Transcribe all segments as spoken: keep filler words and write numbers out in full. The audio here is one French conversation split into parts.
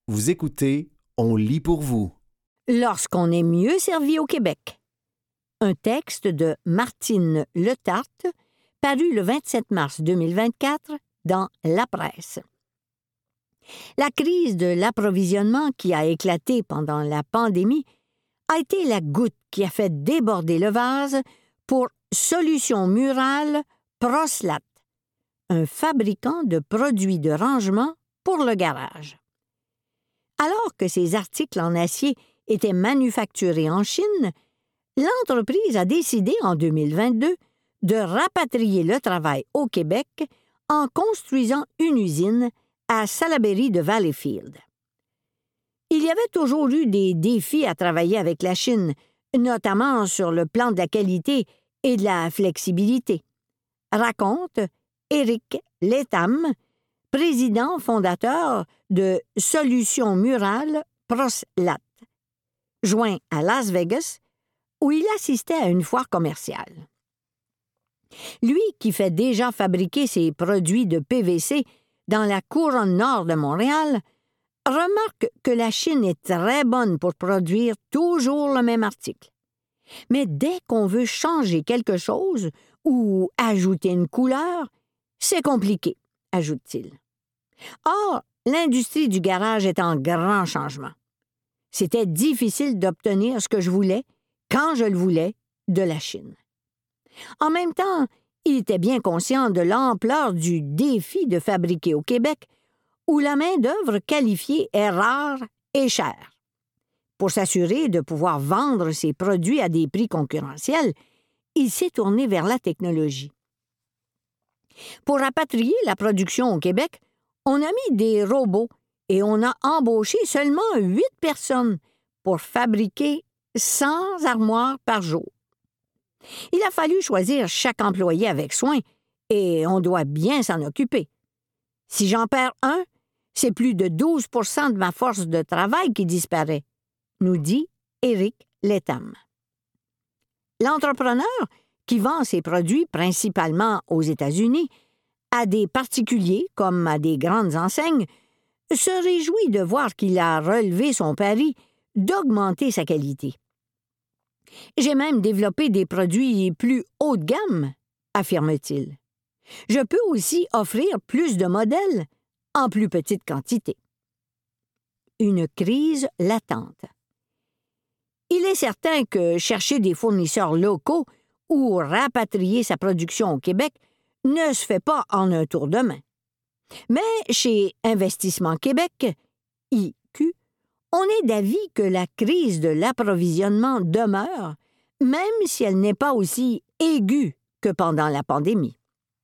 Vous écoutez, on lit pour vous. Lorsqu'on est mieux servi au Québec. Un texte de Martine Letarte, paru le vingt-sept mars deux mille vingt-quatre dans La Presse. La crise de l'approvisionnement qui a éclaté pendant la pandémie a été la goutte qui a fait déborder le vase pour Solutions Murales Proslat, un fabricant de produits de rangement pour le garage. Alors que ces articles en acier étaient manufacturés en Chine, l'entreprise a décidé en deux mille vingt-deux de rapatrier le travail au Québec en construisant une usine à Salaberry de Valleyfield. Il y avait toujours eu des défis à travailler avec la Chine, notamment sur le plan de la qualité et de la flexibilité, raconte Éric Letame, président fondateur de Solutions Murales Proslat, joint à Las Vegas, où il assistait à une foire commerciale. Lui, qui fait déjà fabriquer ses produits de P V C dans la couronne nord de Montréal, remarque que la Chine est très bonne pour produire toujours le même article. Mais dès qu'on veut changer quelque chose ou ajouter une couleur, c'est compliqué, ajoute-t-il. Or, l'industrie du garage est en grand changement. C'était difficile d'obtenir ce que je voulais, quand je le voulais, de la Chine. En même temps, il était bien conscient de l'ampleur du défi de fabriquer au Québec, où la main-d'œuvre qualifiée est rare et chère. Pour s'assurer de pouvoir vendre ses produits à des prix concurrentiels, il s'est tourné vers la technologie. Pour rapatrier la production au Québec, on a mis des robots et on a embauché seulement huit personnes pour fabriquer cent armoires par jour. Il a fallu choisir chaque employé avec soin et on doit bien s'en occuper. Si j'en perds un, c'est plus de douze pour cent de ma force de travail qui disparaît, nous dit Éric Letame. L'entrepreneur, qui vend ses produits principalement aux États-Unis, à des particuliers comme à des grandes enseignes, se réjouit de voir qu'il a relevé son pari d'augmenter sa qualité. J'ai même développé des produits plus haut de gamme, affirme-t-il. Je peux aussi offrir plus de modèles en plus petite quantité. Une crise latente. Il est certain que chercher des fournisseurs locaux ou rapatrier sa production au Québec ne se fait pas en un tour de main. Mais chez Investissement Québec, I Q, on est d'avis que la crise de l'approvisionnement demeure, même si elle n'est pas aussi aiguë que pendant la pandémie.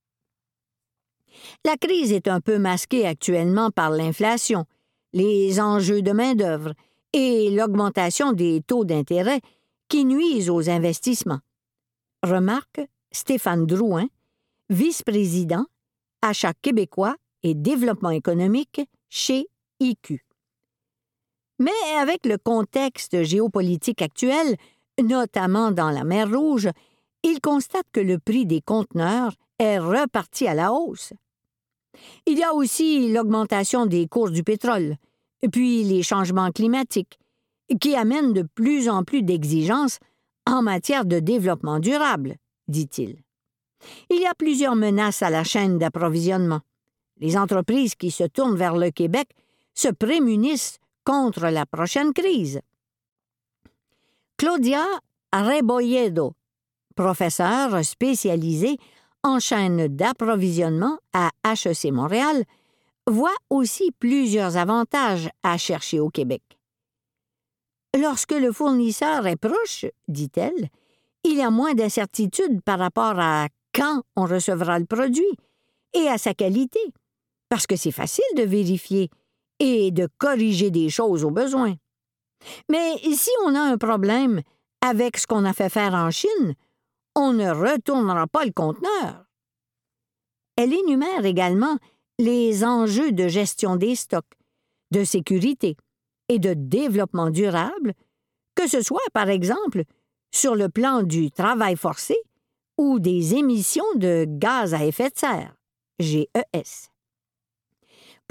La crise est un peu masquée actuellement par l'inflation, les enjeux de main-d'œuvre et l'augmentation des taux d'intérêt qui nuisent aux investissements, remarque Stéphane Drouin, vice-président, Achats québécois et développement économique chez I Q. Mais avec le contexte géopolitique actuel, notamment dans la mer Rouge, il constate que le prix des conteneurs est reparti à la hausse. Il y a aussi l'augmentation des cours du pétrole, puis les changements climatiques, qui amènent de plus en plus d'exigences en matière de développement durable, dit-il. Il y a plusieurs menaces à la chaîne d'approvisionnement. Les entreprises qui se tournent vers le Québec se prémunissent contre la prochaine crise. Claudia Rebolledo, professeure spécialisée en chaîne d'approvisionnement à H E C Montréal, voit aussi plusieurs avantages à chercher au Québec. Lorsque le fournisseur est proche, dit-elle, il y a moins d'incertitude par rapport à quand on recevra le produit et à sa qualité, parce que c'est facile de vérifier et de corriger des choses au besoin. Mais si on a un problème avec ce qu'on a fait faire en Chine, on ne retournera pas le conteneur. Elle énumère également les enjeux de gestion des stocks, de sécurité et de développement durable, que ce soit, par exemple, sur le plan du travail forcé ou des émissions de gaz à effet de serre, G E S.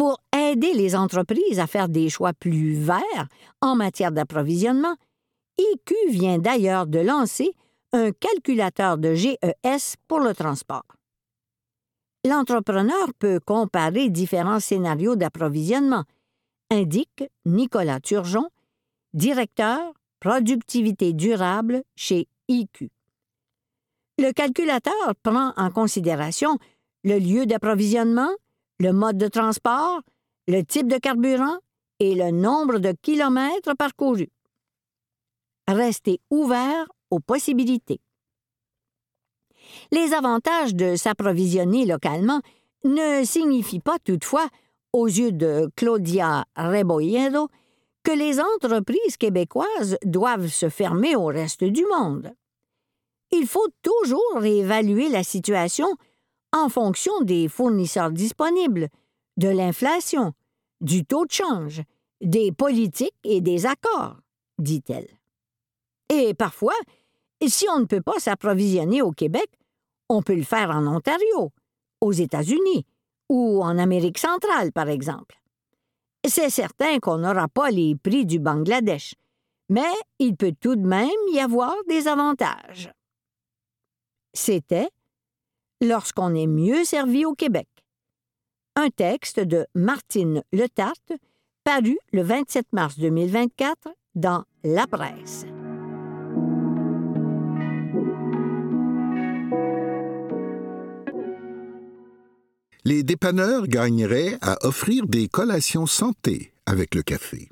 Pour aider les entreprises à faire des choix plus verts en matière d'approvisionnement, I Q vient d'ailleurs de lancer un calculateur de G E S pour le transport. L'entrepreneur peut comparer différents scénarios d'approvisionnement, indique Nicolas Turgeon, directeur productivité durable chez I Q. Le calculateur prend en considération le lieu d'approvisionnement, le mode de transport, le type de carburant et le nombre de kilomètres parcourus. Restez ouvert aux possibilités. Les avantages de s'approvisionner localement ne signifient pas toutefois, aux yeux de Claudia Rebolledo, que les entreprises québécoises doivent se fermer au reste du monde. Il faut toujours évaluer la situation en fonction des fournisseurs disponibles, de l'inflation, du taux de change, des politiques et des accords, dit-elle. Et parfois, si on ne peut pas s'approvisionner au Québec, on peut le faire en Ontario, aux États-Unis ou en Amérique centrale, par exemple. C'est certain qu'on n'aura pas les prix du Bangladesh, mais il peut tout de même y avoir des avantages. C'était « Lorsqu'on est mieux servi au Québec », un texte de Martine Letarte, paru le vingt-sept mars deux mille vingt-quatre dans La Presse. Les dépanneurs gagneraient à offrir des collations santé avec le café.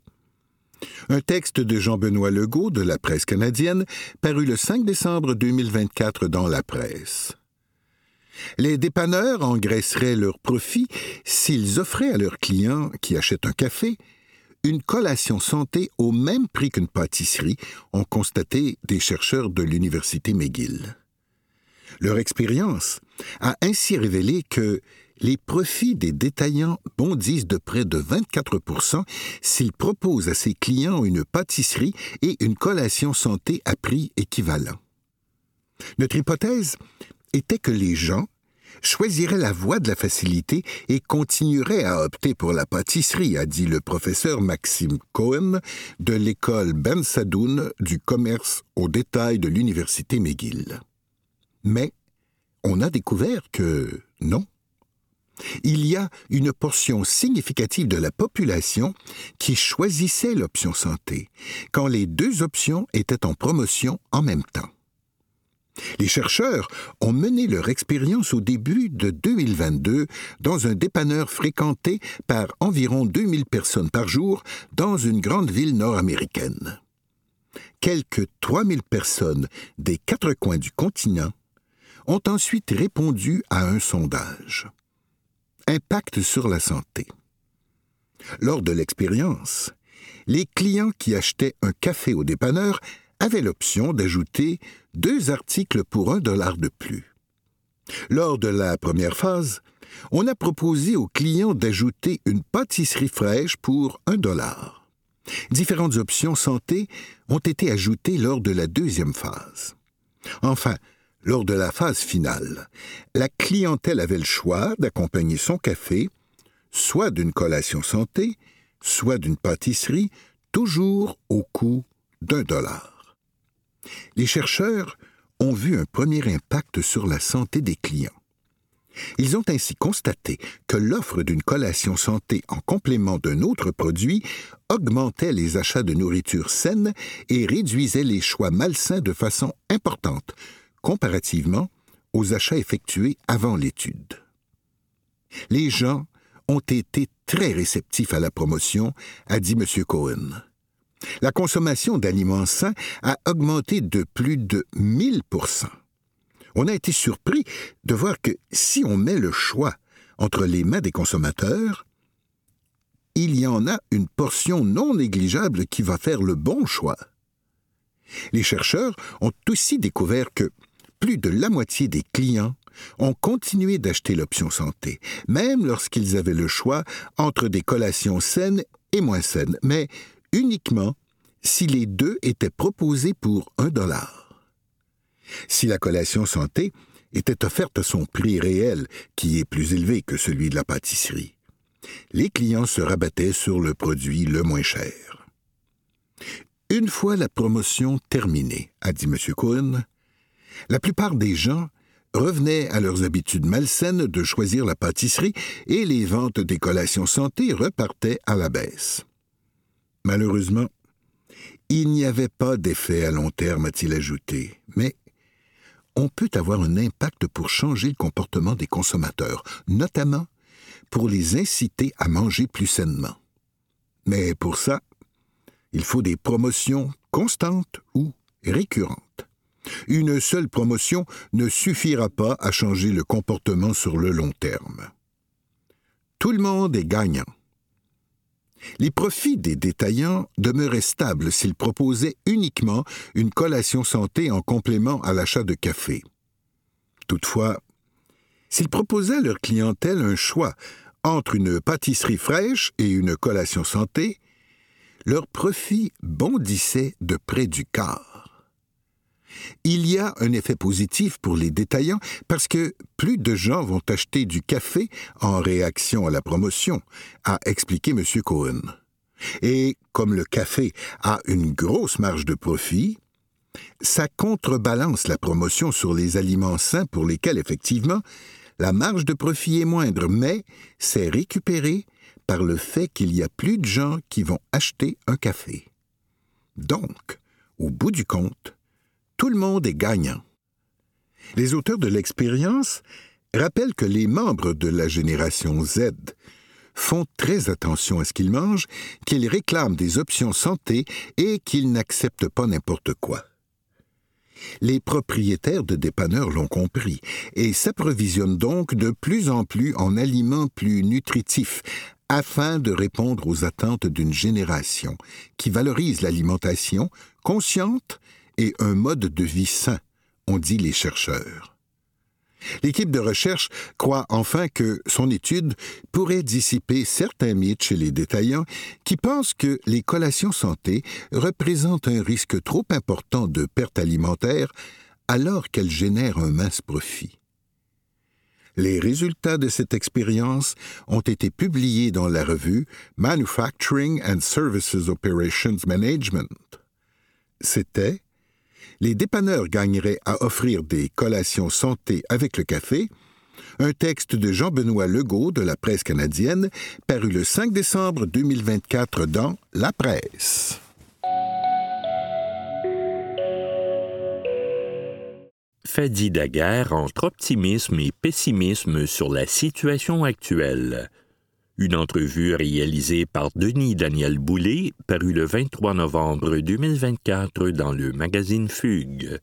Un texte de Jean-Benoît Legault de la Presse canadienne, paru le cinq décembre deux mille vingt-quatre dans La Presse. Les dépanneurs engraisseraient leurs profits s'ils offraient à leurs clients qui achètent un café une collation santé au même prix qu'une pâtisserie, ont constaté des chercheurs de l'Université McGill. Leur expérience a ainsi révélé que les profits des détaillants bondissent de près de vingt-quatre pour cent s'ils proposent à ses clients une pâtisserie et une collation santé à prix équivalent. Notre hypothèse était que les gens choisiraient la voie de la facilité et continueraient à opter pour la pâtisserie, a dit le professeur Maxime Cohen de l'école Ben Sadoun du commerce au détail de l'Université McGill. Mais on a découvert que non. Il y a une portion significative de la population qui choisissait l'option santé, quand les deux options étaient en promotion en même temps. Les chercheurs ont mené leur expérience au début de deux mille vingt-deux dans un dépanneur fréquenté par environ deux mille personnes par jour dans une grande ville nord-américaine. Quelques trois mille personnes des quatre coins du continent ont ensuite répondu à un sondage. Impact sur la santé. Lors de l'expérience, les clients qui achetaient un café au dépanneur avaient l'option d'ajouter deux articles pour un dollar de plus. Lors de la première phase, on a proposé aux clients d'ajouter une pâtisserie fraîche pour un dollar. Différentes options santé ont été ajoutées lors de la deuxième phase. Enfin, lors de la phase finale, la clientèle avait le choix d'accompagner son café, soit d'une collation santé, soit d'une pâtisserie, toujours au coût d'un dollar. Les chercheurs ont vu un premier impact sur la santé des clients. Ils ont ainsi constaté que l'offre d'une collation santé en complément d'un autre produit augmentait les achats de nourriture saine et réduisait les choix malsains de façon importante, comparativement aux achats effectués avant l'étude. Les gens ont été très réceptifs à la promotion, a dit M. Cohen. La consommation d'aliments sains a augmenté de plus de mille pour cent. On a été surpris de voir que si on met le choix entre les mains des consommateurs, il y en a une portion non négligeable qui va faire le bon choix. Les chercheurs ont aussi découvert que plus de la moitié des clients ont continué d'acheter l'option santé, même lorsqu'ils avaient le choix entre des collations saines et moins saines, mais uniquement si les deux étaient proposés pour un dollar. Si la collation santé était offerte à son prix réel, qui est plus élevé que celui de la pâtisserie. Les clients se rabattaient sur le produit le moins cher. Une fois la promotion terminée, a dit M. Cohen, la plupart des gens revenaient à leurs habitudes malsaines de choisir la pâtisserie et les ventes des collations santé repartaient à la baisse. Malheureusement, il n'y avait pas d'effet à long terme, a-t-il ajouté, mais on peut avoir un impact pour changer le comportement des consommateurs, notamment pour les inciter à manger plus sainement. Mais pour ça, il faut des promotions constantes ou récurrentes. Une seule promotion ne suffira pas à changer le comportement sur le long terme. Tout le monde est gagnant. Les profits des détaillants demeuraient stables s'ils proposaient uniquement une collation santé en complément à l'achat de café. Toutefois, s'ils proposaient à leur clientèle un choix entre une pâtisserie fraîche et une collation santé, leurs profits bondissaient de près du quart. Il y a un effet positif pour les détaillants parce que plus de gens vont acheter du café en réaction à la promotion, a expliqué M. Cohen. Et comme le café a une grosse marge de profit, ça contrebalance la promotion sur les aliments sains pour lesquels, effectivement, la marge de profit est moindre, mais c'est récupéré par le fait qu'il y a plus de gens qui vont acheter un café. Donc, au bout du compte, tout le monde est gagnant. Les auteurs de l'expérience rappellent que les membres de la génération Z font très attention à ce qu'ils mangent, qu'ils réclament des options santé et qu'ils n'acceptent pas n'importe quoi. Les propriétaires de dépanneurs l'ont compris et s'approvisionnent donc de plus en plus en aliments plus nutritifs afin de répondre aux attentes d'une génération qui valorise l'alimentation consciente et un mode de vie sain, ont dit les chercheurs. L'équipe de recherche croit enfin que son étude pourrait dissiper certains mythes chez les détaillants qui pensent que les collations santé représentent un risque trop important de perte alimentaire alors qu'elles génèrent un mince profit. Les résultats de cette expérience ont été publiés dans la revue Manufacturing and Services Operations Management. C'était Les dépanneurs gagneraient à offrir des collations santé avec le café, un texte de Jean-Benoît Legault de la Presse canadienne, paru le cinq décembre deux mille vingt-quatre dans La Presse. Fadi Daguerre entre optimisme et pessimisme sur la situation actuelle. Une entrevue réalisée par Denis Daniel Boulay, parue le vingt-trois novembre deux mille vingt-quatre dans le magazine Fugue.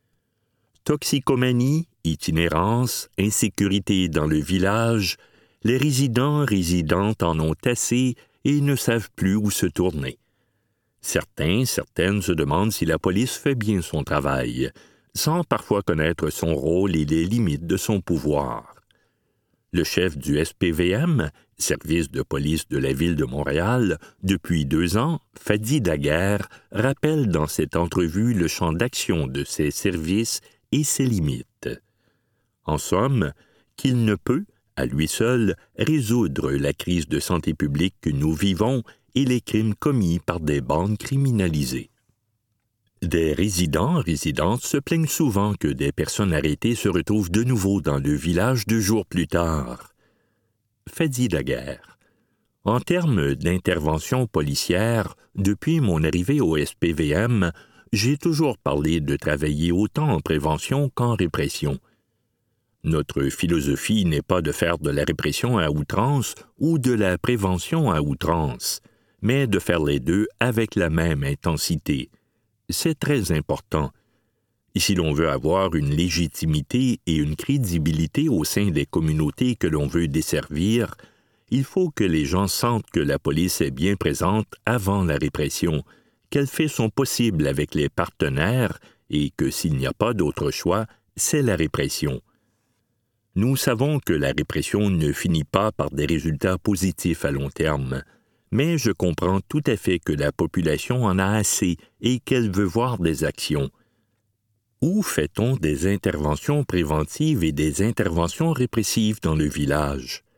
Toxicomanie, itinérance, insécurité dans le village, les résidents résidentes en ont assez et ne savent plus où se tourner. Certains, certaines se demandent si la police fait bien son travail, sans parfois connaître son rôle et les limites de son pouvoir. Le chef du S P V M, service de police de la Ville de Montréal, depuis deux ans, Fadi Daguerre, rappelle dans cette entrevue le champ d'action de ces services et ses limites. En somme, qu'il ne peut, à lui seul, résoudre la crise de santé publique que nous vivons et les crimes commis par des bandes criminalisées. Des résidents, résidentes se plaignent souvent que des personnes arrêtées se retrouvent de nouveau dans le village deux jours plus tard. Fadi Daguerre. En termes d'intervention policière, depuis mon arrivée au S P V M, j'ai toujours parlé de travailler autant en prévention qu'en répression. Notre philosophie n'est pas de faire de la répression à outrance ou de la prévention à outrance, mais de faire les deux avec la même intensité. C'est très important. Et si l'on veut avoir une légitimité et une crédibilité au sein des communautés que l'on veut desservir, il faut que les gens sentent que la police est bien présente avant la répression, qu'elle fait son possible avec les partenaires et que s'il n'y a pas d'autre choix, c'est la répression. Nous savons que la répression ne finit pas par des résultats positifs à long terme, mais je comprends tout à fait que la population en a assez et qu'elle veut voir des actions. Où fait-on des interventions préventives et des interventions répressives dans le village?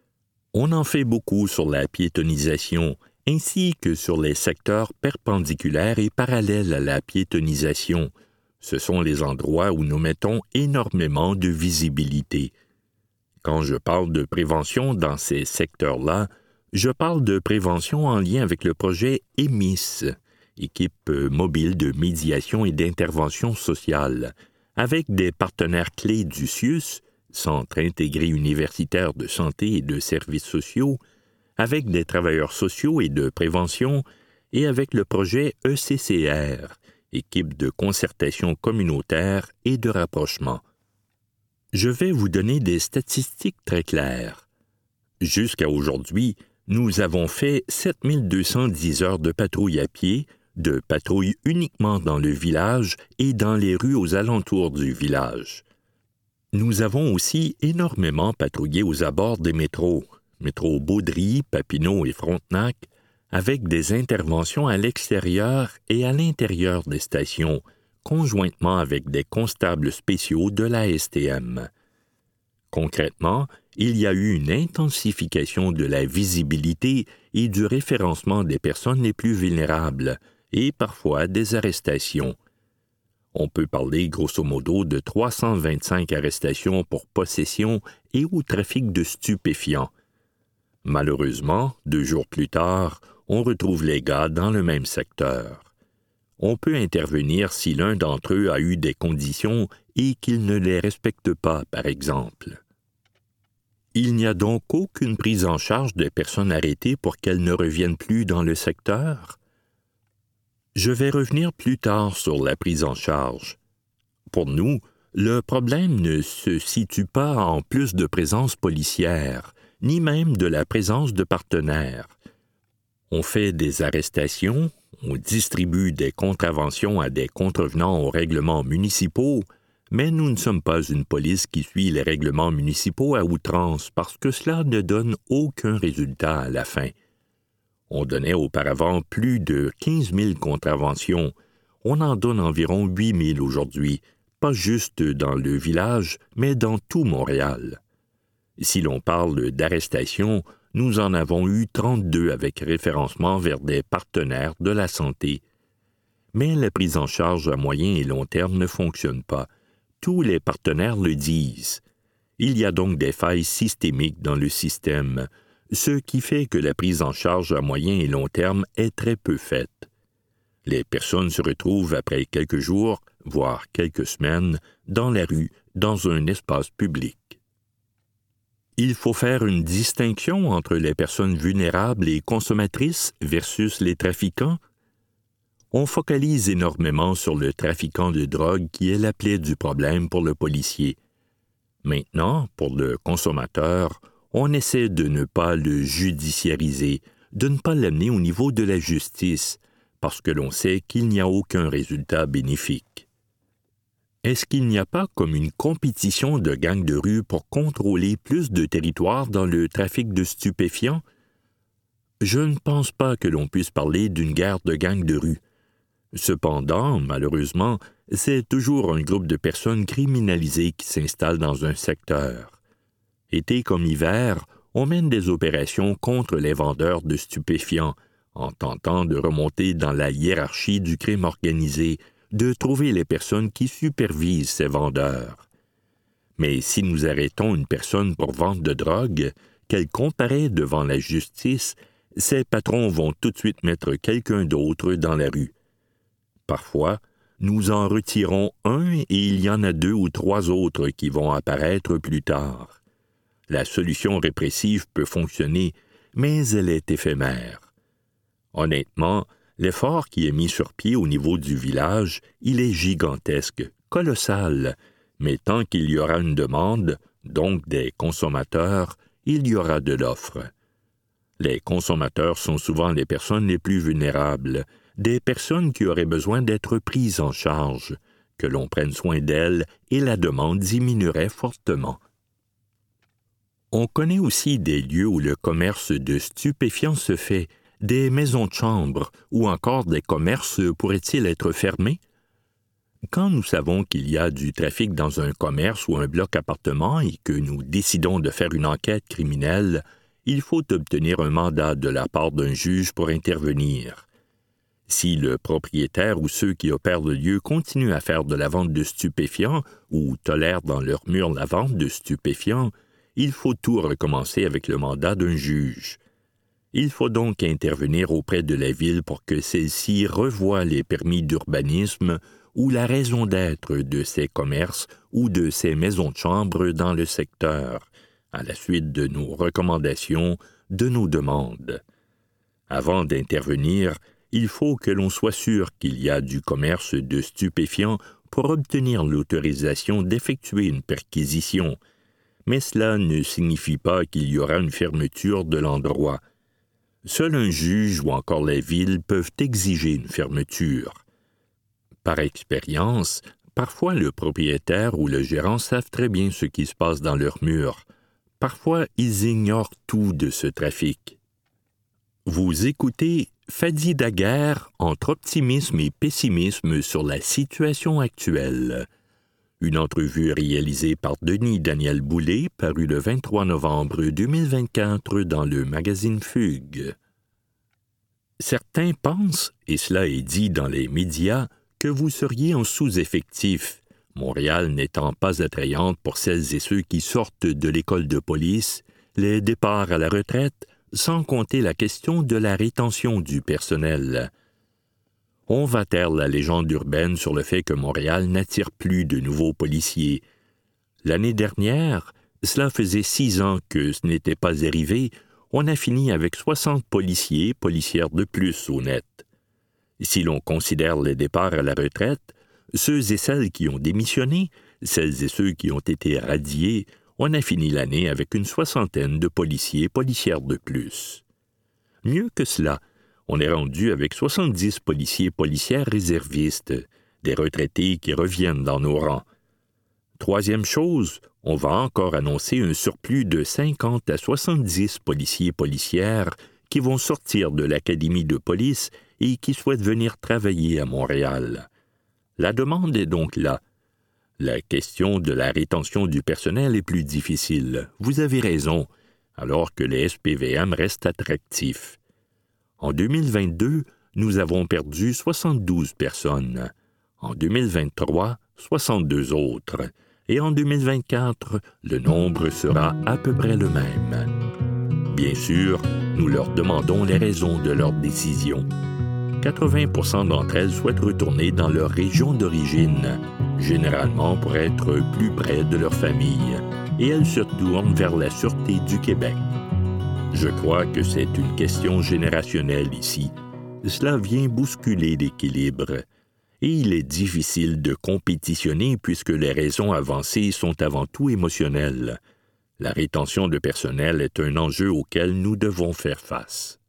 On en fait beaucoup sur la piétonisation, ainsi que sur les secteurs perpendiculaires et parallèles à la piétonisation. Ce sont les endroits où nous mettons énormément de visibilité. Quand je parle de prévention dans ces secteurs-là, je parle de prévention en lien avec le projet E M I S, équipe mobile de médiation et d'intervention sociale, avec des partenaires clés du C I U S, Centre intégré universitaire de santé et de services sociaux, avec des travailleurs sociaux et de prévention, et avec le projet E C C R, équipe de concertation communautaire et de rapprochement. Je vais vous donner des statistiques très claires. Jusqu'à aujourd'hui, nous avons fait sept mille deux cent dix heures de patrouille à pied, de patrouille uniquement dans le village et dans les rues aux alentours du village. Nous avons aussi énormément patrouillé aux abords des métros, métro Baudry, Papineau et Frontenac, avec des interventions à l'extérieur et à l'intérieur des stations, conjointement avec des constables spéciaux de l'A S T M. Concrètement, il y a eu une intensification de la visibilité et du référencement des personnes les plus vulnérables, et parfois des arrestations. On peut parler grosso modo de trois cent vingt-cinq arrestations pour possession et ou trafic de stupéfiants. Malheureusement, deux jours plus tard, on retrouve les gars dans le même secteur. On peut intervenir si l'un d'entre eux a eu des conditions et qu'il ne les respecte pas, par exemple. Il n'y a donc aucune prise en charge des personnes arrêtées pour qu'elles ne reviennent plus dans le secteur? Je vais revenir plus tard sur la prise en charge. Pour nous, le problème ne se situe pas en plus de présence policière, ni même de la présence de partenaires. On fait des arrestations, on distribue des contraventions à des contrevenants aux règlements municipaux, mais nous ne sommes pas une police qui suit les règlements municipaux à outrance parce que cela ne donne aucun résultat à la fin. On donnait auparavant plus de quinze mille contraventions. On en donne environ huit mille aujourd'hui, pas juste dans le village, mais dans tout Montréal. Si l'on parle d'arrestations, nous en avons eu trente-deux avec référencement vers des partenaires de la santé. Mais la prise en charge à moyen et long terme ne fonctionne pas. Tous les partenaires le disent. Il y a donc des failles systémiques dans le système, ce qui fait que la prise en charge à moyen et long terme est très peu faite. Les personnes se retrouvent après quelques jours, voire quelques semaines, dans la rue, dans un espace public. Il faut faire une distinction entre les personnes vulnérables et consommatrices versus les trafiquants. On focalise énormément sur le trafiquant de drogue qui est la plaie du problème pour le policier. Maintenant, pour le consommateur, on essaie de ne pas le judiciariser, de ne pas l'amener au niveau de la justice, parce que l'on sait qu'il n'y a aucun résultat bénéfique. Est-ce qu'il n'y a pas comme une compétition de gangs de rue pour contrôler plus de territoires dans le trafic de stupéfiants? Je ne pense pas que l'on puisse parler d'une guerre de gangs de rue. Cependant, malheureusement, c'est toujours un groupe de personnes criminalisées qui s'installe dans un secteur. Été comme hiver, on mène des opérations contre les vendeurs de stupéfiants, en tentant de remonter dans la hiérarchie du crime organisé, de trouver les personnes qui supervisent ces vendeurs. Mais si nous arrêtons une personne pour vente de drogue, qu'elle comparaît devant la justice, ses patrons vont tout de suite mettre quelqu'un d'autre dans la rue. Parfois, nous en retirons un et il y en a deux ou trois autres qui vont apparaître plus tard. La solution répressive peut fonctionner, mais elle est éphémère. Honnêtement, l'effort qui est mis sur pied au niveau du village, il est gigantesque, colossal, mais tant qu'il y aura une demande, donc des consommateurs, il y aura de l'offre. Les consommateurs sont souvent les personnes les plus vulnérables, des personnes qui auraient besoin d'être prises en charge, que l'on prenne soin d'elles et la demande diminuerait fortement. On connaît aussi des lieux où le commerce de stupéfiants se fait, des maisons de chambre ou encore des commerces pourraient-ils être fermés? Quand nous savons qu'il y a du trafic dans un commerce ou un bloc appartement et que nous décidons de faire une enquête criminelle, il faut obtenir un mandat de la part d'un juge pour intervenir. Si le propriétaire ou ceux qui opèrent le lieu continuent à faire de la vente de stupéfiants ou tolèrent dans leurs murs la vente de stupéfiants, il faut tout recommencer avec le mandat d'un juge. Il faut donc intervenir auprès de la ville pour que celle-ci revoie les permis d'urbanisme ou la raison d'être de ces commerces ou de ces maisons de chambre dans le secteur, à la suite de nos recommandations, de nos demandes. Avant d'intervenir, il faut que l'on soit sûr qu'il y a du commerce de stupéfiants pour obtenir l'autorisation d'effectuer une perquisition, mais cela ne signifie pas qu'il y aura une fermeture de l'endroit. Seul un juge ou encore la ville peuvent exiger une fermeture. Par expérience, parfois le propriétaire ou le gérant savent très bien ce qui se passe dans leurs murs. Parfois, ils ignorent tout de ce trafic. Vous écoutez Fadi Daguerre entre optimisme et pessimisme sur la situation actuelle. Une entrevue réalisée par Denis Daniel Boulay, parue le vingt-trois novembre deux mille vingt-quatre dans le magazine Fugue. Certains pensent, et cela est dit dans les médias, que vous seriez en sous-effectif, Montréal n'étant pas attrayante pour celles et ceux qui sortent de l'école de police, les départs à la retraite, sans compter la question de la rétention du personnel. On va taire la légende urbaine sur le fait que Montréal n'attire plus de nouveaux policiers. L'année dernière, cela faisait six ans que ce n'était pas arrivé, on a fini avec soixante policiers, policières de plus au net. Si l'on considère les départs à la retraite, ceux et celles qui ont démissionné, celles et ceux qui ont été radiés, on a fini l'année avec une soixantaine de policiers et policières de plus. Mieux que cela, on est rendu avec soixante-dix policiers et policières réservistes, des retraités qui reviennent dans nos rangs. Troisième chose, on va encore annoncer un surplus de cinquante à soixante-dix policiers et policières qui vont sortir de l'académie de police et qui souhaitent venir travailler à Montréal. La demande est donc là. La question de la rétention du personnel est plus difficile. Vous avez raison, alors que les S P V M restent attractifs. En deux mille vingt-deux, nous avons perdu soixante-douze personnes. En deux mille vingt-trois, soixante-deux autres. Et en deux mille vingt-quatre, le nombre sera à peu près le même. Bien sûr, nous leur demandons les raisons de leur décision. quatre-vingts pour cent d'entre elles souhaitent retourner dans leur région d'origine, généralement pour être plus près de leur famille, et elles se tournent vers la Sûreté du Québec. Je crois que c'est une question générationnelle ici. Cela vient bousculer l'équilibre. Et il est difficile de compétitionner puisque les raisons avancées sont avant tout émotionnelles. La rétention de personnel est un enjeu auquel nous devons faire face.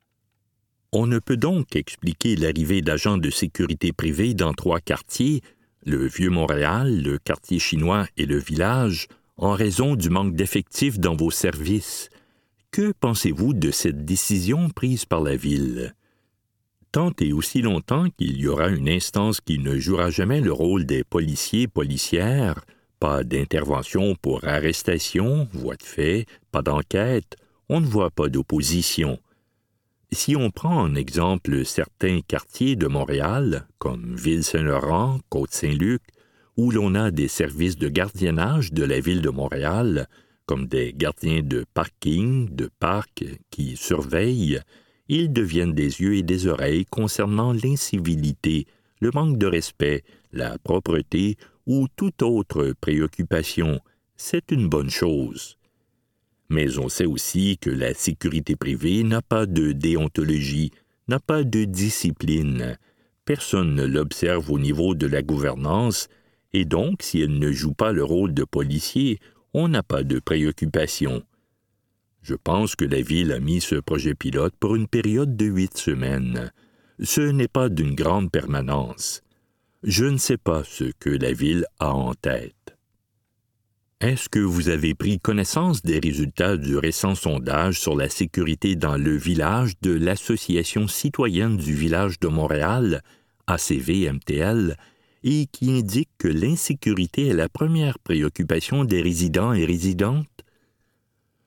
On ne peut donc expliquer l'arrivée d'agents de sécurité privée dans trois quartiers, le Vieux-Montréal, le quartier chinois et le village, en raison du manque d'effectifs dans vos services. Que pensez-vous de cette décision prise par la Ville? Tant et aussi longtemps qu'il y aura une instance qui ne jouera jamais le rôle des policiers policières, pas d'intervention pour arrestation, voie de fait, pas d'enquête, on ne voit pas d'opposition. Si on prend en exemple certains quartiers de Montréal, comme Ville-Saint-Laurent, Côte-Saint-Luc, où l'on a des services de gardiennage de la Ville de Montréal, comme des gardiens de parking, de parc qui surveillent, ils deviennent des yeux et des oreilles concernant l'incivilité, le manque de respect, la propreté ou toute autre préoccupation. C'est une bonne chose. Mais on sait aussi que la sécurité privée n'a pas de déontologie, n'a pas de discipline. Personne ne l'observe au niveau de la gouvernance, et donc, si elle ne joue pas le rôle de policier, on n'a pas de préoccupation. Je pense que la Ville a mis ce projet pilote pour une période de huit semaines. Ce n'est pas d'une grande permanence. Je ne sais pas ce que la Ville a en tête. Est-ce que vous avez pris connaissance des résultats du récent sondage sur la sécurité dans le village de l'Association citoyenne du village de Montréal, A C V M T L, et qui indique que l'insécurité est la première préoccupation des résidents et résidentes?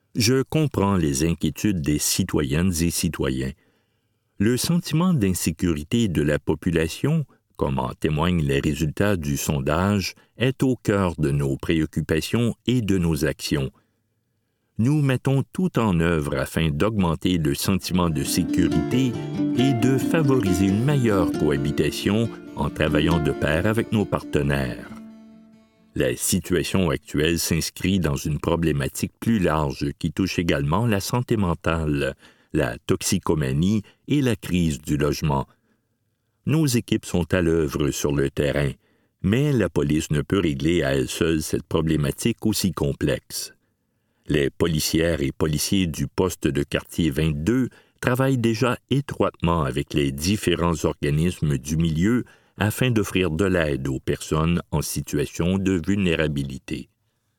Je comprends les inquiétudes des citoyennes et citoyens. Le sentiment d'insécurité de la population, comme en témoignent les résultats du sondage, est au cœur de nos préoccupations et de nos actions. Nous mettons tout en œuvre afin d'augmenter le sentiment de sécurité et de favoriser une meilleure cohabitation en travaillant de pair avec nos partenaires. La situation actuelle s'inscrit dans une problématique plus large qui touche également la santé mentale, la toxicomanie et la crise du logement. Nos équipes sont à l'œuvre sur le terrain, mais la police ne peut régler à elle seule cette problématique aussi complexe. Les policières et policiers du poste de quartier vingt-deux travaillent déjà étroitement avec les différents organismes du milieu afin d'offrir de l'aide aux personnes en situation de vulnérabilité.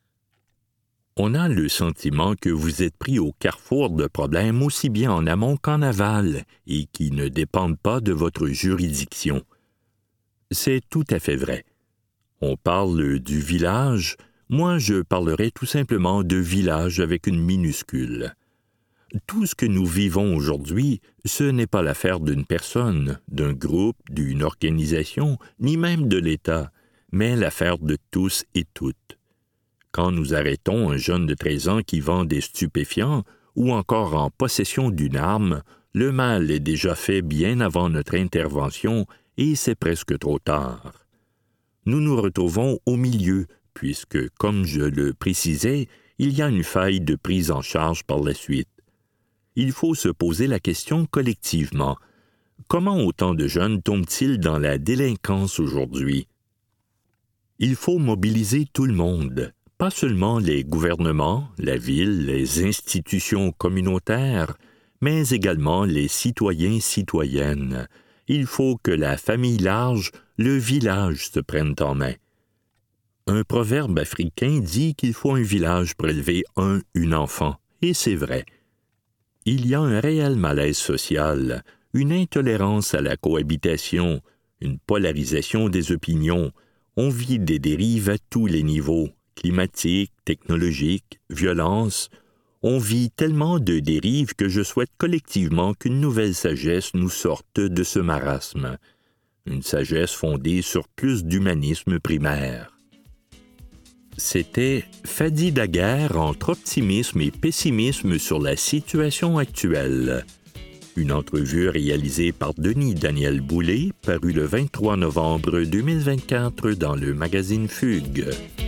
On a le sentiment que vous êtes pris au carrefour de problèmes aussi bien en amont qu'en aval et qui ne dépendent pas de votre juridiction. C'est tout à fait vrai. On parle du village, moi je parlerai tout simplement de village avec une minuscule. Tout ce que nous vivons aujourd'hui, ce n'est pas l'affaire d'une personne, d'un groupe, d'une organisation, ni même de l'État, mais l'affaire de tous et toutes. Quand nous arrêtons un jeune de treize ans qui vend des stupéfiants ou encore en possession d'une arme, le mal est déjà fait bien avant notre intervention et c'est presque trop tard. Nous nous retrouvons au milieu, puisque, comme je le précisais, il y a une faille de prise en charge par la suite. Il faut se poser la question collectivement. Comment autant de jeunes tombent-ils dans la délinquance aujourd'hui? Il faut mobiliser tout le monde, pas seulement les gouvernements, la ville, les institutions communautaires, mais également les citoyens-citoyennes. Il faut que la famille large, le village se prennent en main. Un proverbe africain dit qu'il faut un village pour élever un, une enfant, et c'est vrai. Il y a un réel malaise social, une intolérance à la cohabitation, une polarisation des opinions. On vit des dérives à tous les niveaux, climatiques, technologiques, violence. On vit tellement de dérives que je souhaite collectivement qu'une nouvelle sagesse nous sorte de ce marasme. Une sagesse fondée sur plus d'humanisme primaire. C'était Fadi Daguerre entre optimisme et pessimisme sur la situation actuelle. Une entrevue réalisée par Denis Daniel Boulay, parue le vingt-trois novembre deux mille vingt-quatre dans le magazine Fugue.